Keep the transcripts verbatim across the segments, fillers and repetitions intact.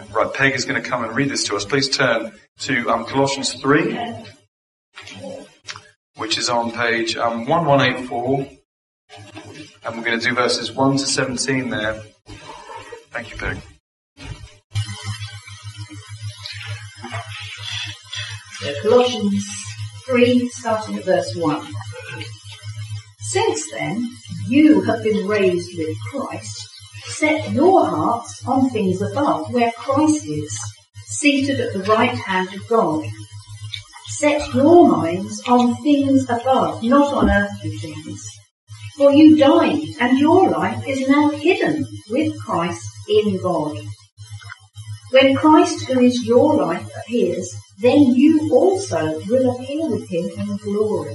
Right, Peg is going to come and read this to us. Please turn to um, Colossians three, which is on page um, eleven eighty-four, and we're going to do verses one to seventeen there. Thank you, Peg. So Colossians three, starting at verse one. Since then, you have been raised with Christ. Set your hearts on things above, where Christ is, seated at the right hand of God. Set your minds on things above, not on earthly things. For you died, and your life is now hidden with Christ in God. When Christ, who is your life, appears, then you also will appear with him in glory.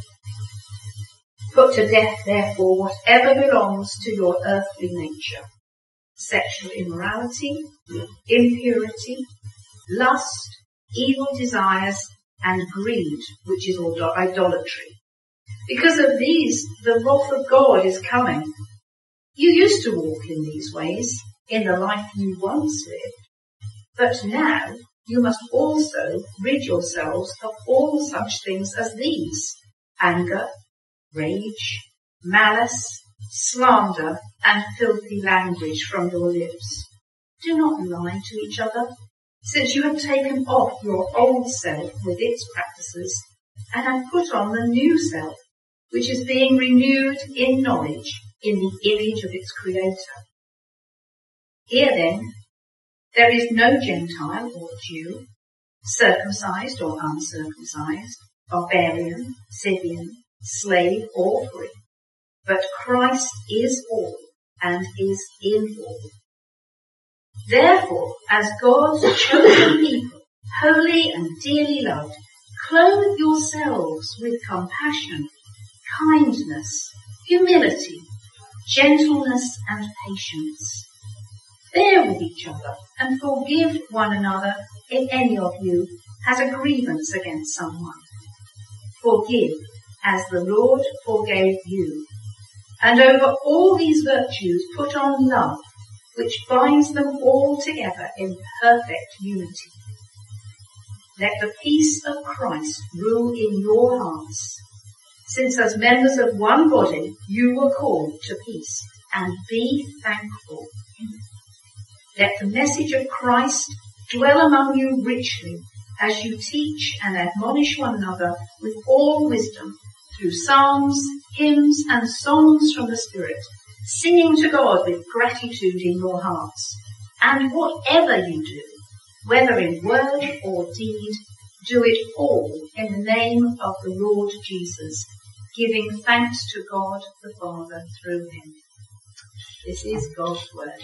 Put to death, therefore, whatever belongs to your earthly nature: sexual immorality, impurity, lust, evil desires, and greed, which is idolatry. Because of these, the wrath of God is coming. You used to walk in these ways in the life you once lived, but now you must also rid yourselves of all such things as these: anger, rage, malice, slander, and filthy language from your lips. Do not lie to each other, since you have taken off your old self with its practices and have put on the new self, which is being renewed in knowledge in the image of its Creator. Here then, there is no Gentile or Jew, circumcised or uncircumcised, barbarian, Scythian, slave or free, but Christ is all and is in all. Therefore, as God's chosen people, holy and dearly loved, clothe yourselves with compassion, kindness, humility, gentleness and patience. Bear with each other and forgive one another if any of you has a grievance against someone. Forgive as the Lord forgave you. And over all these virtues put on love, which binds them all together in perfect unity. Let the peace of Christ rule in your hearts, since as members of one body you were called to peace, and be thankful. Let the message of Christ dwell among you richly, as you teach and admonish one another with all wisdom, through psalms, hymns, and songs from the Spirit, singing to God with gratitude in your hearts. And whatever you do, whether in word or deed, do it all in the name of the Lord Jesus, giving thanks to God the Father through him. This is God's word.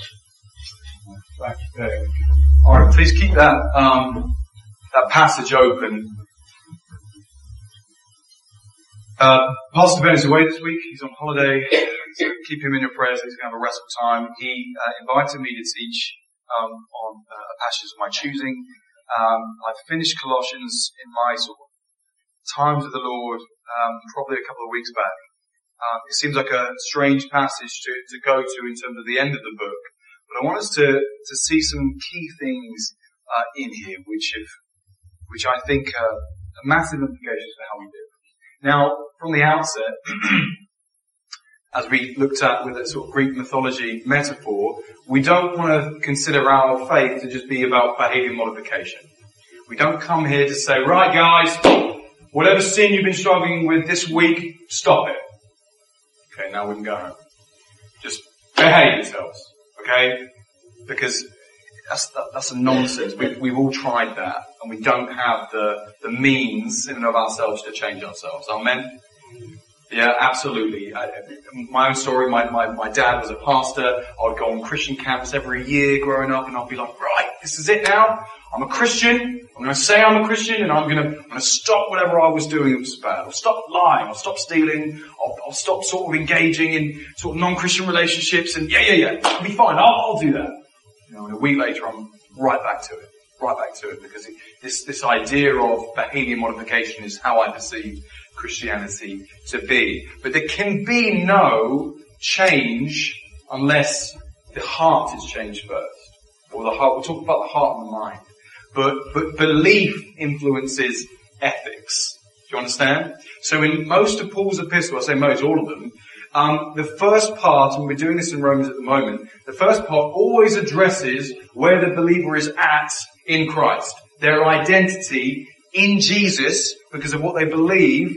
Thank you, Peg. All right, please keep that um, that passage open. Uh, Pastor Ben is away this week. He's on holiday. So keep him in your prayers. He's going to have a restful time. He uh, invited me to teach um, on uh, a passage of my choosing. Um, I finished Colossians in my sort of times with the Lord um, probably a couple of weeks back. Um, it seems like a strange passage to, to go to in terms of the end of the book, but I want us to to see some key things uh, in here, which have, which I think are, are massive implications for how we live. Now, from the outset, as we looked at with a sort of Greek mythology metaphor, we don't want to consider our faith to just be about behavior modification. We don't come here to say, right guys, whatever sin you've been struggling with this week, stop it. Okay, now we can go home. Just behave yourselves, okay? Because that's that's a nonsense. We, we've all tried that, and we don't have the the means in and of ourselves to change ourselves. Amen? Yeah, absolutely. I, my own story, my, my, my dad was a pastor. I would go on Christian camps every year growing up, and I'd be like, right, this is it now. I'm a Christian. I'm going to say I'm a Christian, and I'm going to, I'm going to stop whatever I was doing that was bad. I'll stop lying. I'll stop stealing. I'll, I'll stop sort of engaging in sort of non-Christian relationships, and yeah, yeah, yeah, I'll be fine. I'll, I'll do that. You know, and a week later, I'm right back to it. Right back to it, because it, this, this idea of behavior modification is how I perceive Christianity to be. But there can be no change unless the heart is changed first. or the heart. We'll talk about the heart and the mind. But, but belief influences ethics. Do you understand? So in most of Paul's epistles, I say most, all of them, um, the first part, and we're doing this in Romans at the moment, the first part always addresses where the believer is at in Christ. Their identity in Jesus because of what they believe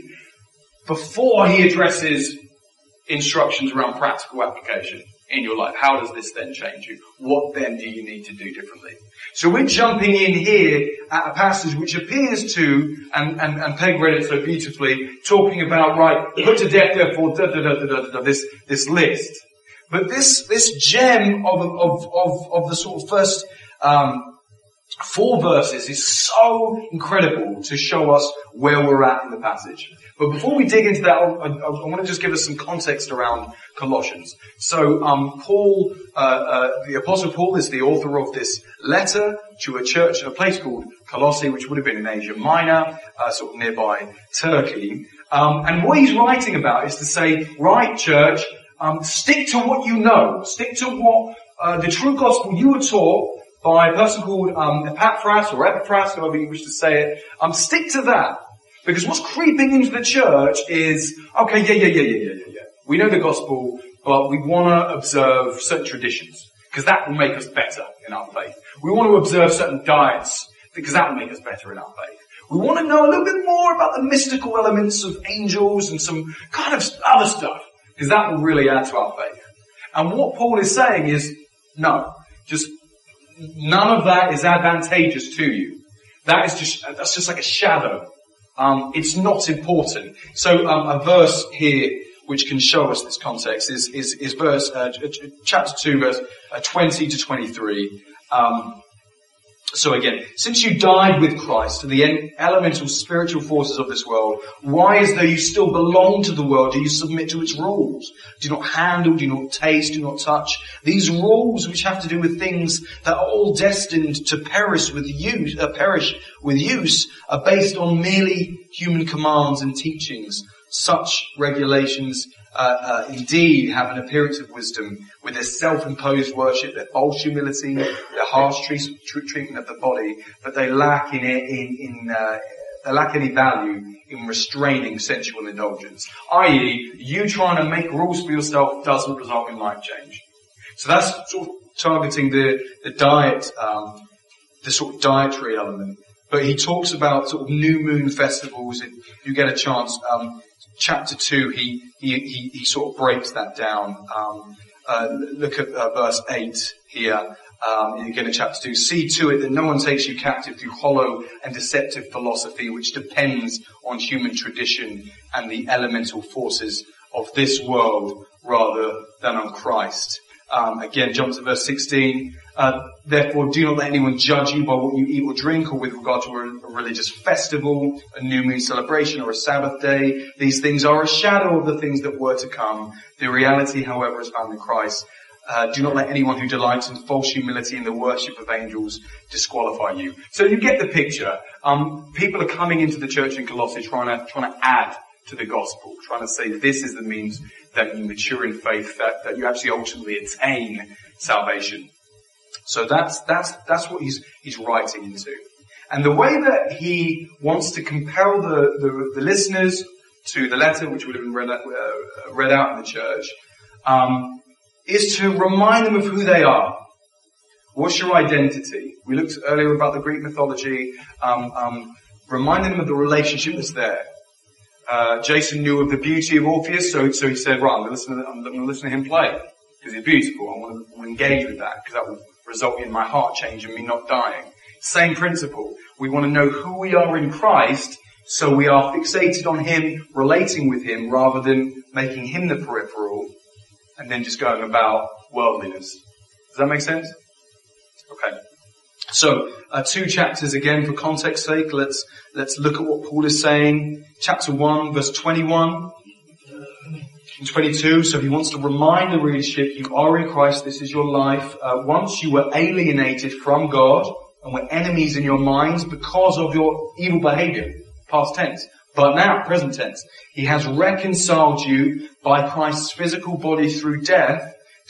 before he addresses instructions around practical application in your life. How does this then change you? What then do you need to do differently? So we're jumping in here at a passage which appears to, and, and, and Peg read it so beautifully, talking about, right, put to death therefore, da, da, da, da, da, da, this, this list. But this, this gem of, of, of, of the sort of first, um, four verses is so incredible to show us where we're at in the passage. But before we dig into that, I, I, I want to just give us some context around Colossians. So, um, Paul, uh, uh, the Apostle Paul is the author of this letter to a church in a place called Colossae, which would have been in Asia Minor, uh, sort of nearby Turkey. Um, and what he's writing about is to say, right, church, um, stick to what you know. Stick to what, uh, the true gospel you were taught by a person called um, Epaphras or Epaphras, however you wish to say it. Um, stick to that. Because what's creeping into the church is, okay, yeah, yeah, yeah, yeah, yeah, yeah, yeah. We know the gospel, but we want to observe certain traditions, because that will make us better in our faith. We want to observe certain diets, because that will make us better in our faith. We want to know a little bit more about the mystical elements of angels and some kind of other stuff, because that will really add to our faith. And what Paul is saying is, no, just none of that is advantageous to you. That is just, that's just like a shadow. Um, it's not important. So, um, a verse here which can show us this context is, is, is verse, uh, chapter two, verse uh, twenty to twenty-three. Um, so again, since you died with Christ to the elemental spiritual forces of this world, why, as though you still belong to the world, do you submit to its rules? Do not handle, do not taste, do not touch. These rules, which have to do with things that are all destined to perish with use, uh, perish with use, are based on merely human commands and teachings. Such regulations uh, uh, indeed have an appearance of wisdom, with their self-imposed worship, their false humility, their harsh tre- tre- treatment of the body, but they lack in in, in uh, they lack any value in restraining sensual indulgence. that is, you trying to make rules for yourself doesn't result in life change. So that's sort of targeting the the diet, um, the sort of dietary element. But he talks about sort of new moon festivals. If you get a chance, um, chapter two, he, he, he, he sort of breaks that down. Um, uh, look at uh, verse eight here. Um, again in chapter two. See to it that no one takes you captive through hollow and deceptive philosophy, which depends on human tradition and the elemental forces of this world rather than on Christ. Um, again, jump to verse sixteen. Uh, therefore, do not let anyone judge you by what you eat or drink, or with regard to a, a religious festival, a new moon celebration, or a Sabbath day. These things are a shadow of the things that were to come. The reality, however, is found in Christ. Uh, do not let anyone who delights in false humility in the worship of angels disqualify you. So you get the picture. Um, people are coming into the church in Colossae trying to trying to add to the gospel, trying to say this is the means that you mature in faith, that, that you actually ultimately attain salvation. So that's, that's, that's what he's, he's writing into. And the way that he wants to compel the, the, the listeners to the letter, which would have been read, uh, read out in the church, um, is to remind them of who they are. What's your identity? We looked earlier about the Greek mythology, um, um, remind them of the relationship that's there. Uh, Jason knew of the beauty of Orpheus, so, so he said, right, I'm going to listen to, I'm going to listen to him play, because he's beautiful. I want to, I want to engage with that, because that will result in my heart change and me not dying. Same principle. We want to know who we are in Christ, so we are fixated on him, relating with him, rather than making him the peripheral, and then just going about worldliness. Does that make sense? Okay. So, uh, two chapters again for context's sake. Let's, let's look at what Paul is saying. Chapter one, verse twenty-one and twenty-two. So he wants to remind the readership, you are in Christ, this is your life. Uh, once you were alienated from God and were enemies in your minds because of your evil behavior. Past tense. But now, present tense, he has reconciled you by Christ's physical body through death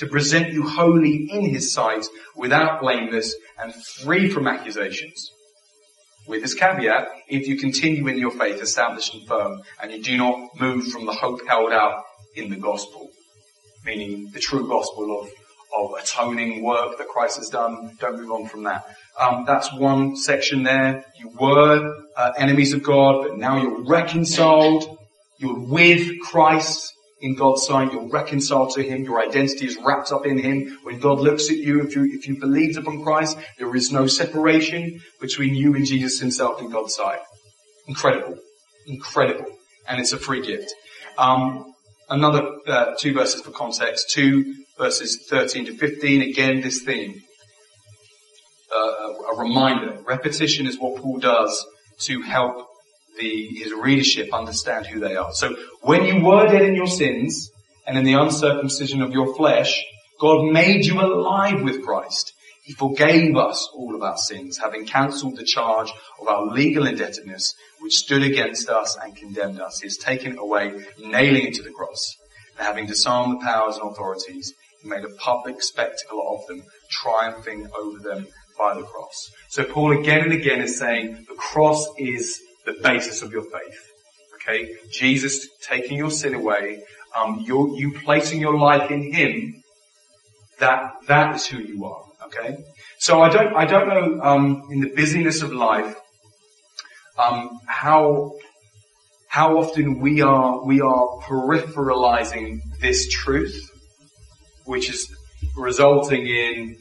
to present you holy in his sight, without blameless and free from accusations. With this caveat, if you continue in your faith, established and firm, and you do not move from the hope held out in the gospel, meaning the true gospel of, of atoning work that Christ has done, don't move on from that. Um, that's one section there. You were uh, enemies of God, but now you're reconciled. You're with Christ in God's sight. You're reconciled to him. Your identity is wrapped up in him. When God looks at you, if you, if you believed upon Christ, there is no separation between you and Jesus himself in God's sight. Incredible. Incredible. And it's a free gift. Um, another uh, two verses for context. Two verses thirteen to fifteen. Again, this theme. Uh, a reminder. Repetition is what Paul does to help the, his readership understand who they are. So, when you were dead in your sins and in the uncircumcision of your flesh, God made you alive with Christ. He forgave us all of our sins, having cancelled the charge of our legal indebtedness, which stood against us and condemned us. He has taken it away, nailing it to the cross. And having disarmed the powers and authorities, he made a public spectacle of them, triumphing over them by the cross. So Paul again and again is saying the cross is the basis of your faith. Okay? Jesus taking your sin away, um, you you placing your life in him, that, that is who you are. Okay? So I don't, I don't know, um, in the busyness of life, um, how, how often we are, we are peripheralizing this truth, which is resulting in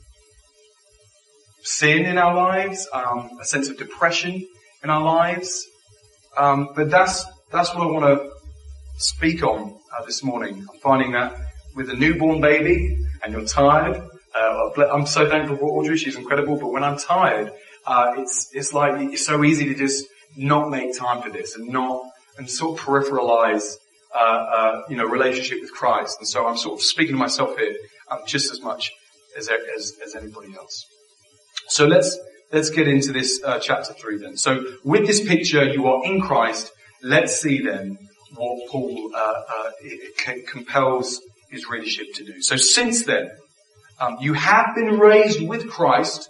sin in our lives, um, a sense of depression in our lives. Um, but that's, that's what I want to speak on uh, this morning. I'm finding that with a newborn baby and you're tired, uh, I'm so thankful for Audrey, she's incredible, but when I'm tired, uh, it's, it's like, it's so easy to just not make time for this and not, and sort of peripheralize, uh, uh, you know, relationship with Christ. And so I'm sort of speaking to myself here, um, just as much as, as, as anybody else. So let's, let's get into this, uh, chapter three then. So with this picture, you are in Christ. Let's see then what Paul, uh, uh, it, it compels his readership to do. So since then, um, you have been raised with Christ.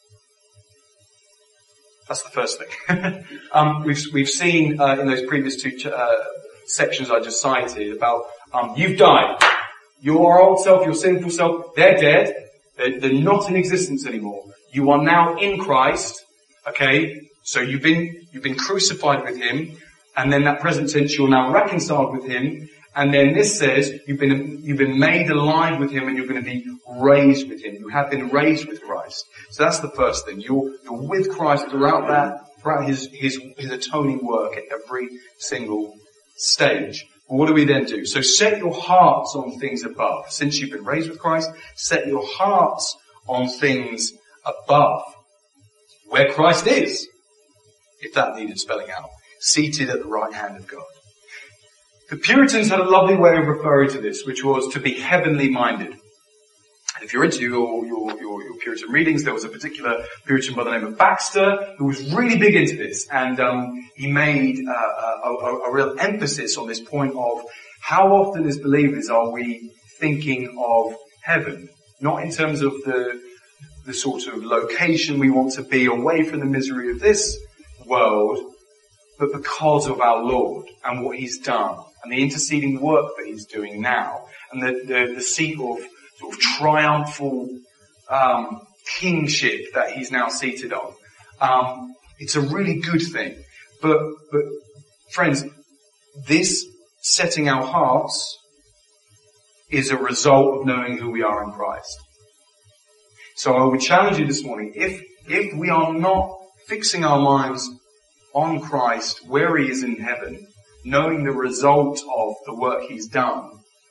That's the first thing. um, we've, we've seen, uh, in those previous two, ch- uh, sections I just cited about, um, you've died. Your old self, your sinful self, they're dead. They're, they're not in existence anymore. You are now in Christ, okay? So you've been, you've been crucified with him, and then that present tense, you're now reconciled with him, and then this says, you've been, you've been made alive with him, and you're going to be raised with him. You have been raised with Christ. So that's the first thing. You're, you're with Christ throughout that, throughout his, his, his atoning work at every single stage. What do we then do? So set your hearts on things above. Since you've been raised with Christ, set your hearts on things above, where Christ is, if that needed spelling out, seated at the right hand of God. The Puritans had a lovely way of referring to this, which was to be heavenly minded. And if you're into your, your, your, your Puritan readings, there was a particular Puritan by the name of Baxter who was really big into this, and um, he made uh, a, a, a real emphasis on this point of how often as believers are we thinking of heaven, not in terms of the the sort of location we want to be away from the misery of this world, but because of our Lord and what he's done and the interceding work that he's doing now and the, the, the seat of sort of triumphal um, kingship that he's now seated on. Um, it's a really good thing. But, but friends, this setting our hearts is a result of knowing who we are in Christ. So I would challenge you this morning, if, if we are not fixing our minds on Christ, where he is in heaven, knowing the result of the work he's done,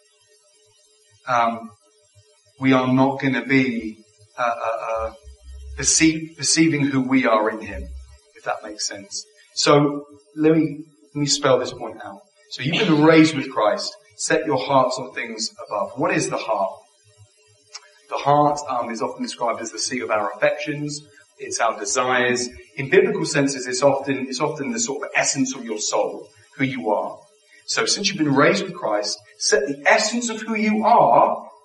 um, we are not going to be uh, uh, uh, perceive, perceiving who we are in him, if that makes sense. So let me, let me spell this point out. So you've been raised with Christ. Set your hearts on things above. What is the heart? The heart um, is often described as the seat of our affections. It's our desires. In biblical senses, it's often it's often the sort of essence of your soul, who you are. So since you've been raised with Christ, set the essence of who you are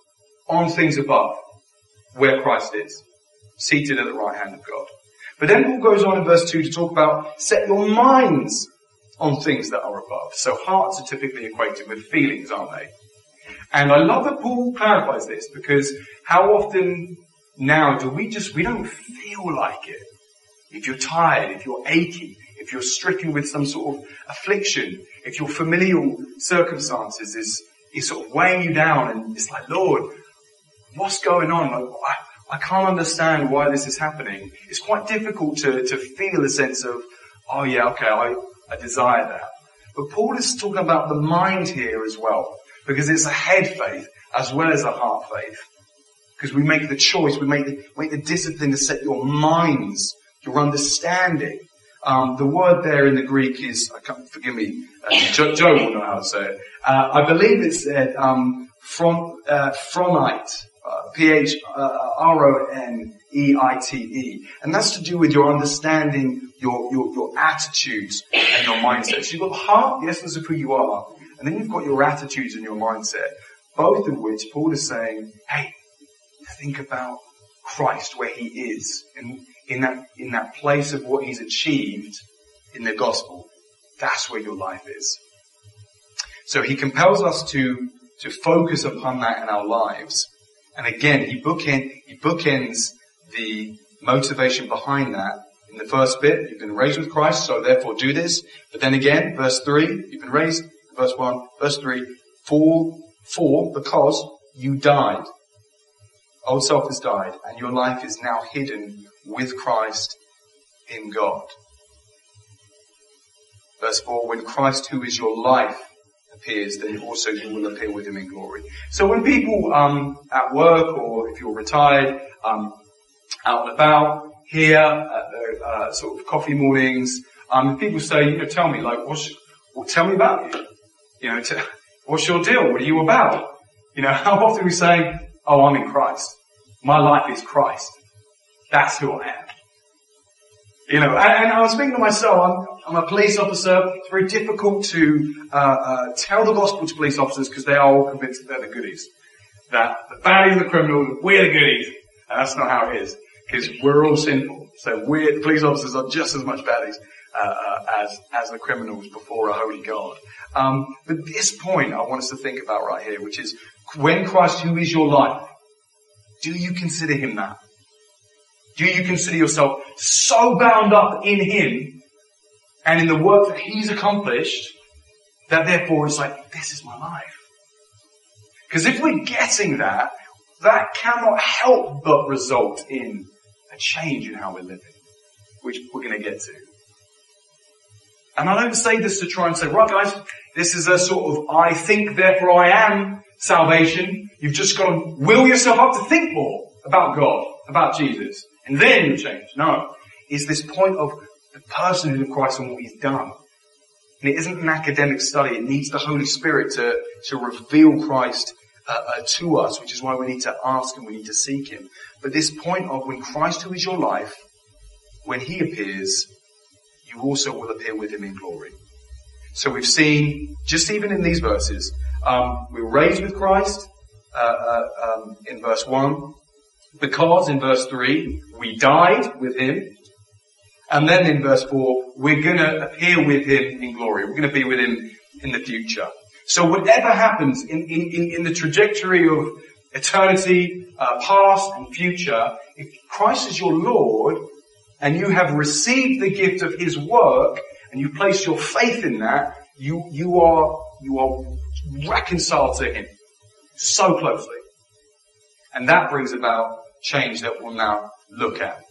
on things above, where Christ is, seated at the right hand of God. But then Paul goes on in verse two to talk about set your minds on things that are above. So hearts are typically equated with feelings, aren't they? And I love that Paul clarifies this, because how often now do we just, we don't feel like it. If you're tired, if you're achy, if you're stricken with some sort of affliction, if your familial circumstances is, is sort of weighing you down, and it's like, Lord, what's going on? Like, I, I can't understand why this is happening. It's quite difficult to, to feel a sense of, oh yeah, okay, I, I desire that. But Paul is talking about the mind here as well, because it's a head faith as well as a heart faith. Because we make the choice, we make the, make the discipline to set your minds, your understanding. Um, the word there in the Greek is, I can't, forgive me, uh, Joe, Joe will know how to say it. Uh, I believe it's said, um, from, uh, phronite, uh, P H R O N E I T E. And that's to do with your understanding, your, your, your attitudes and your mindset. So you've got the heart, the essence of who you are, and then you've got your attitudes and your mindset, both of which Paul is saying, hey, think about Christ, where he is, in, in that, in that place of what he's achieved in the gospel. That's where your life is. So he compels us to, to focus upon that in our lives. And again, he bookend, he bookends the motivation behind that. In the first bit, you've been raised with Christ, so therefore do this. But then again, verse three, you've been raised, verse one, verse three, for, for, because you died. Old self has died, and your life is now hidden with Christ in God. Verse four, when Christ, who is your life, appears, then also you will appear with him in glory. So when people um at work, or if you're retired, um out and about, here at the uh, sort of coffee mornings, um people say, you know, tell me, like, what's, well, tell me about you. You know, t- what's your deal? What are you about? You know, how often we say, oh, I'm in Christ. My life is Christ. That's who I am. You know, and, and I was thinking to myself, I'm, I'm a police officer. It's very difficult to uh, uh tell the gospel to police officers, because they are all convinced that they're the goodies. That the baddies are the criminals, we're the goodies. And that's not how it is, because we're all sinful. So we're, the police officers are just as much baddies uh, uh, as as the criminals before a holy God. Um, but this point I want us to think about right here, which is, when Christ, who is your life, do you consider him that? Do you consider yourself so bound up in him and in the work that he's accomplished that therefore it's like, this is my life? Because if we're getting that, that cannot help but result in a change in how we're living, which we're going to get to. And I don't say this to try and say, right guys, this is a sort of I think therefore I am salvation. You've just got to will yourself up to think more about God, about Jesus, and then you'll change. No. It's this point of the personhood of Christ and what he's done. And it isn't an academic study. It needs the Holy Spirit to, to reveal Christ uh, uh, to us, which is why we need to ask and we need to seek him. But this point of when Christ, who is your life, when he appears, you also will appear with him in glory. So we've seen, just even in these verses, um, we were raised with Christ, uh, uh, um, in verse one, because in verse three, we died with him. And then in verse four, we're going to appear with him in glory. We're going to be with him in the future. So whatever happens in, in, in the trajectory of eternity, uh, past and future, if Christ is your Lord and you have received the gift of his work and you place your faith in that, you, you are, you are reconciled to him so closely. And that brings about change that we'll now look at.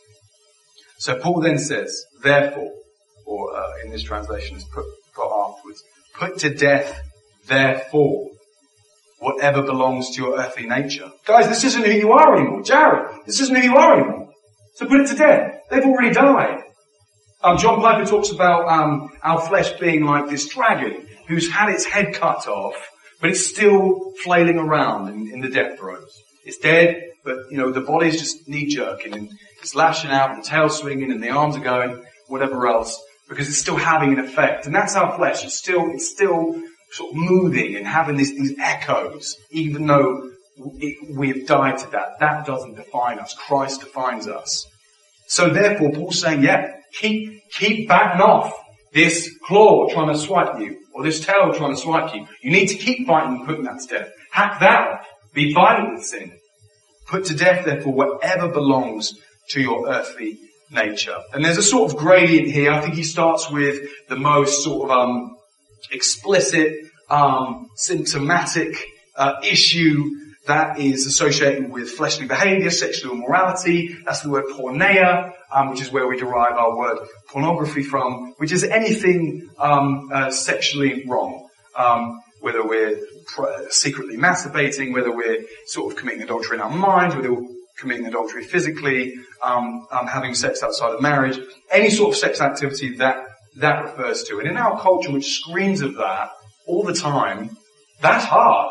So Paul then says, therefore, or uh, in this translation is put, put afterwards, put to death, therefore, whatever belongs to your earthly nature. Guys, this isn't who you are anymore. Jared, this isn't who you are anymore. So put it to death. They've already died. Um, John Piper talks about um, our flesh being like this dragon who's had its head cut off, but it's still flailing around in, in the death throes. It's dead, but, you know, the body's just knee-jerking and it's lashing out and the tail's swinging and the arms are going, whatever else, because it's still having an effect. And that's our flesh. It's still, it's still sort of moving and having these, these echoes, even though it, we've died to that. That doesn't define us. Christ defines us. So therefore, Paul's saying, yeah, keep, keep batting off this claw trying to swipe you, or this tail trying to swipe you. You need to keep fighting and putting that to death. Hack that off. Be violent with sin. Put to death, therefore, whatever belongs to your earthly nature. And there's a sort of gradient here. I think he starts with the most sort of um explicit, um symptomatic uh, issue that is associated with fleshly behavior, sexual immorality. That's the word porneia, um, which is where we derive our word pornography from, which is anything um uh, sexually wrong. Um whether we're pr- secretly masturbating, whether we're sort of committing adultery in our minds, whether we're committing adultery physically, um, um having sex outside of marriage, any sort of sex activity that that refers to. And in our culture, which screams of that all the time, that's hard.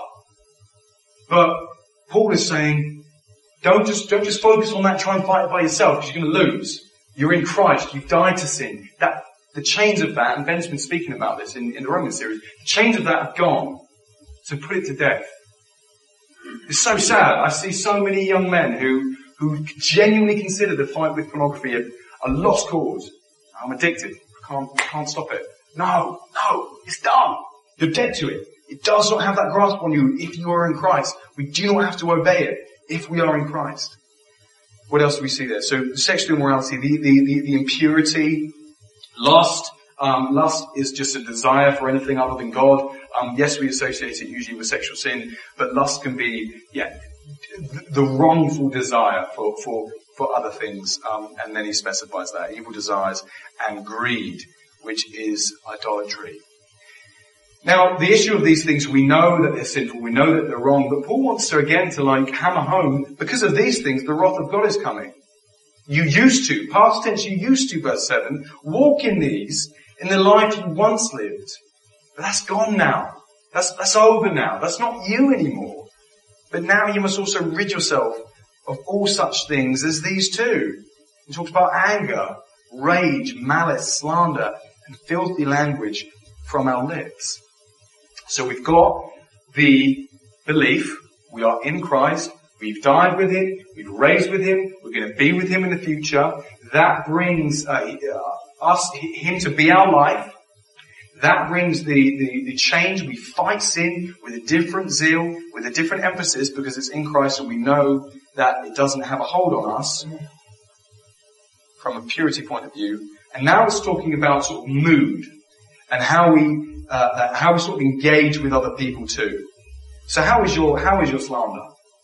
But Paul is saying, don't just, don't just focus on that, try and fight it by yourself, because you're going to lose. You're in Christ, you've died to sin. That, the chains of that, and Ben's been speaking about this in, in the Roman series, the chains of that have gone. So put it to death. It's so sad. I see so many young men who, who genuinely consider the fight with pornography a, a lost cause. I'm addicted. I can't, can't stop it. No, no, it's done. You're dead to it. It does not have that grasp on you if you are in Christ. We do not have to obey it if we are in Christ. What else do we see there? So sexual immorality, the, the, the, the impurity, lust. Um, lust is just a desire for anything other than God. Um, yes, we associate it usually with sexual sin, but lust can be, yeah, the wrongful desire for, for, for other things. Um, and then he specifies that. Evil desires and greed, which is idolatry. Now, the issue of these things, we know that they're sinful, we know that they're wrong, but Paul wants to again to like hammer home, because of these things, the wrath of God is coming. You used to, past tense, you used to, verse seven, walk in these in the life you once lived. But that's gone now. That's, that's over now. That's not you anymore. But now you must also rid yourself of all such things as these two. He talks about anger, rage, malice, slander, and filthy language from our lips. So we've got the belief, we are in Christ, we've died with Him, we've raised with Him, we're going to be with Him in the future. That brings uh, us, Him to be our life. That brings the, the, the change. We fight sin with a different zeal, with a different emphasis, because it's in Christ and we know that it doesn't have a hold on us from a purity point of view. And now it's talking about sort of mood and how we uh, how we sort of engage with other people too. So how is your how is your slander?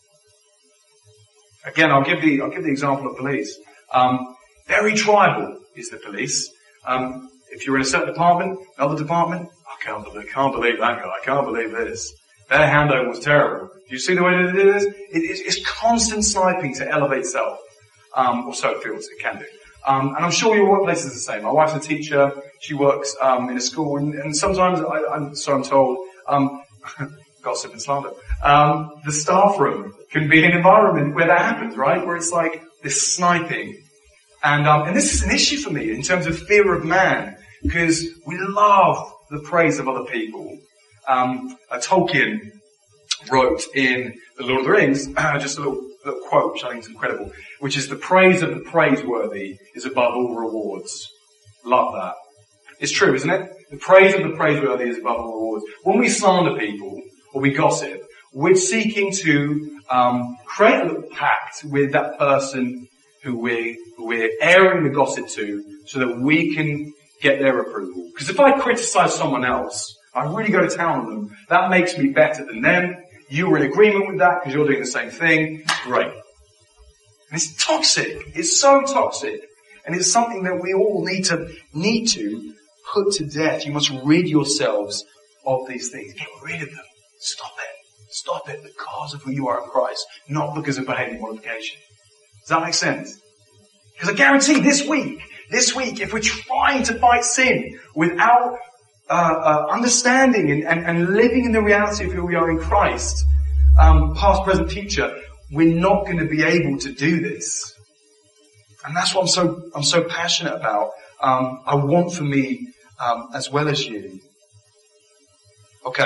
Again, I'll give the I'll give the example of police. Um, very tribal is the police. Um, if you're in a certain department, another department, I can't believe, can't believe that guy. I can't believe this. Their handover was terrible. Do you see the way they do this? It, it's, it's constant sniping to elevate self, um, or so it feels. It can do. Um, and I'm sure your workplace is the same. My wife's a teacher. She works um, in a school, and, and sometimes, I, I'm, so I'm told, um, gossip and slander. Um, the staff room can be an environment where that happens, right? Where it's like this sniping, and um, and this is an issue for me in terms of fear of man, because we love the praise of other people. Um, uh, Tolkien wrote in The Lord of the Rings just a little. little quote, which I think is incredible, which is the praise of the praiseworthy is above all rewards. Love that. It's true, isn't it? The praise of the praiseworthy is above all rewards. When we slander people, or we gossip, we're seeking to um, create a little pact with that person who we're, who we're airing the gossip to, so that we can get their approval. Because if I criticize someone else, I really go to town on them, that makes me better than them. You were in agreement with that because you're doing the same thing. Great. And it's toxic. It's so toxic. And it's something that we all need to, need to put to death. You must rid yourselves of these things. Get rid of them. Stop it. Stop it because of who you are in Christ, not because of behavior modification. Does that make sense? Because I guarantee this week, this week, if we're trying to fight sin without Uh, uh, understanding and, and, and living in the reality of who we are in Christ, um, past, present, future, we're not going to be able to do this. And that's what I'm so I'm so passionate about. Um, I want for me um, as well as you. Okay,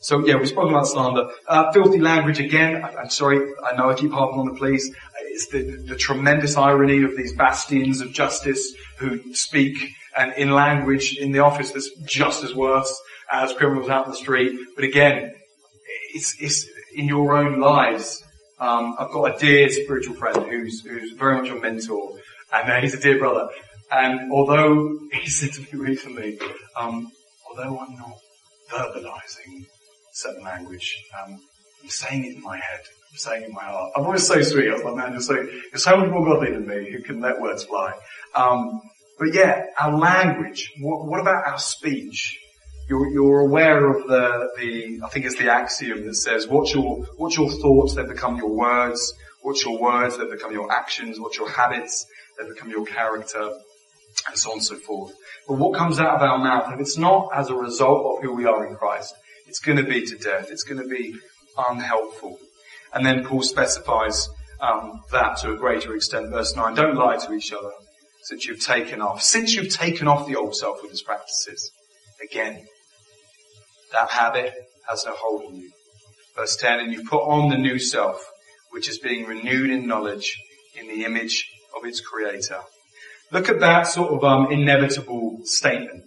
So yeah, we've spoken about slander. Uh, filthy language again. I, I'm sorry, I know I keep harping on the police. It's the, the tremendous irony of these bastions of justice who speak and in language in the office that's just as worse as criminals out in the street. But again, it's, it's in your own lives. Um, I've got a dear spiritual friend who's, who's very much a mentor, and uh, he's a dear brother. And although he said to me recently, um, although I'm not verbalizing certain language, um, I'm saying it in my head. I'm saying it in my heart. I'm always so sweet. I was like, man, you're so, you're so much more godly than me, who can let words fly. Um, but yeah, our language. What, what about our speech? You're, you're aware of the, the, I think it's the axiom that says, what's your, what's your thoughts, they become your words. What's your words, they become your actions. What's your habits, they become your character, and so on and so forth. But what comes out of our mouth, if it's not as a result of who we are in Christ, it's going to be to death. It's going to be unhelpful. And then Paul specifies um, that to a greater extent. Verse nine, don't lie to each other since you've taken off. Since you've taken off the old self with its practices. Again, that habit has no hold on you. Verse ten, and you've put on the new self, which is being renewed in knowledge in the image of its creator. Look at that sort of um, inevitable statement.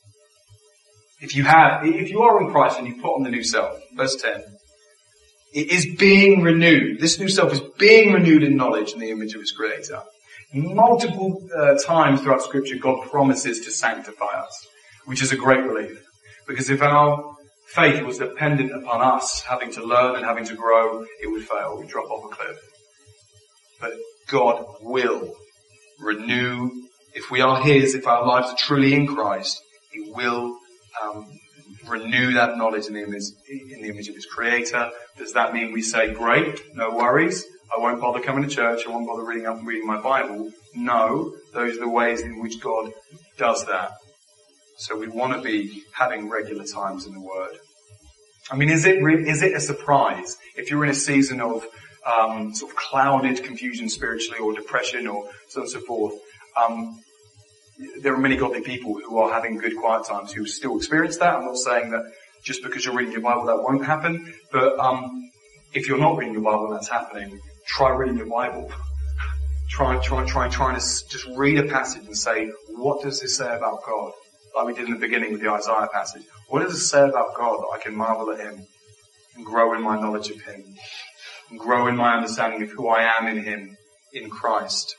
If you have, if you are in Christ and you put on the new self, verse ten, it is being renewed. This new self is being renewed in knowledge in the image of its creator. Multiple uh, times throughout Scripture, God promises to sanctify us, which is a great relief. Because if our faith was dependent upon us having to learn and having to grow, it would fail. We'd drop off a cliff. But God will renew. If we are His, if our lives are truly in Christ, He will um, renew that knowledge in the image, in the image of His Creator. Does that mean we say, great, no worries, I won't bother coming to church, I won't bother reading up and reading my Bible? No, those are the ways in which God does that. So we want to be having regular times in the Word. I mean, is it re- is it a surprise if you're in a season of um, sort of clouded confusion spiritually, or depression, or so on and so forth? Um, there are many godly people who are having good quiet times who still experience that. I'm not saying that just because you're reading your Bible that won't happen, but um, if you're not reading your Bible and that's happening, try reading your Bible. Try, try, try, trying to just read a passage and say, what does this say about God? Like we did in the beginning with the Isaiah passage. What does it say about God that I can marvel at Him and grow in my knowledge of Him and grow in my understanding of who I am in Him, in Christ?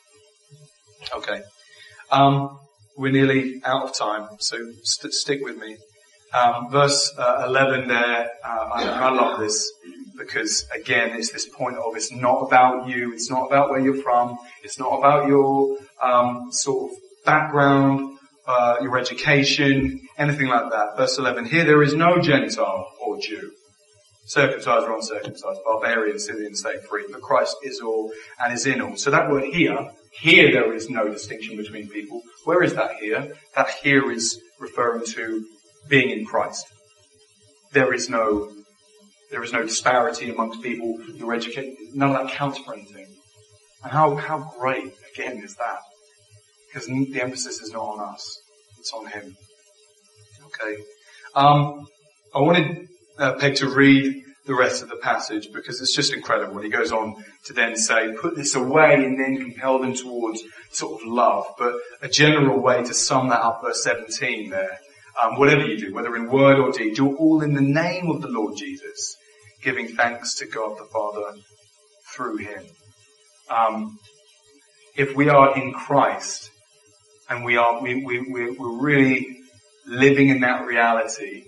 Okay. Um, we're nearly out of time, so st- stick with me. Um, verse uh, eleven there, uh, I, I love this because, again, it's this point of it's not about you, it's not about where you're from, it's not about your um, sort of background, Uh, your education, anything like that. Verse eleven, here there is no Gentile or Jew, circumcised or uncircumcised, barbarian, Scythian, slave free, but Christ is all and is in all. So that word here, here there is no distinction between people. Where is that here? That here is referring to being in Christ. There is no, there is no disparity amongst people. Your education, none of that counts for anything. And how, how great, again, is that? Because the emphasis is not on us. It's on Him. Okay. Um, I wanted uh, Peg to read the rest of the passage because it's just incredible. He goes on to then say, put this away and then compel them towards sort of love. But a general way to sum that up, verse seventeen there. Um, whatever you do, whether in word or deed, do all in the name of the Lord Jesus, giving thanks to God the Father through Him. Um, if we are in Christ, and we are, we, we, we're really living in that reality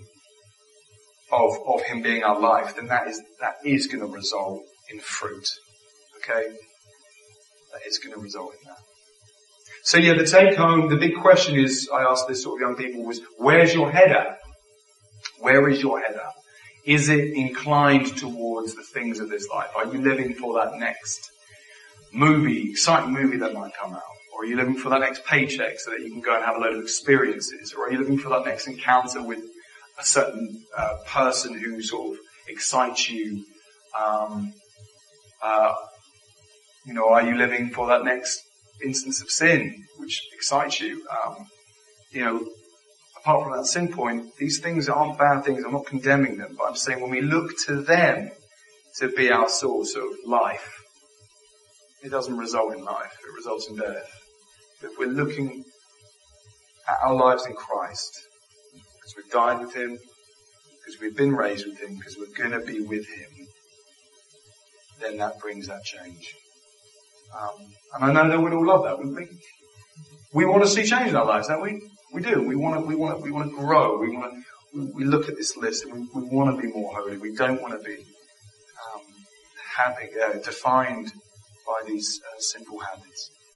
of, of Him being our life, then that is, that is going to result in fruit. Okay? That is going to result in that. So yeah, the take home, the big question is, I asked this sort of young people, was, where's your head at? Where is your head at? Is it inclined towards the things of this life? Are you living for that next movie, exciting movie that might come out? Or are you living for that next paycheck so that you can go and have a load of experiences? Or are you living for that next encounter with a certain uh, person who sort of excites you? Um, uh, you know, are you living for that next instance of sin which excites you? Um, you know, apart from that sin point, these things aren't bad things. I'm not condemning them, but I'm saying when we look to them to be our source of life, it doesn't result in life. It results in death. If we're looking at our lives in Christ, because we've died with him, because we've been raised with him, because we're going to be with him, then that brings that change. Um, and I know that we'd all love that, wouldn't we? We want to see change in our lives, don't we? We do. We want to, we want to, we want to grow. We want to, we, we look at this list and we, we want to be more holy. We don't want to be um, having, uh, defined by these uh, simple habits.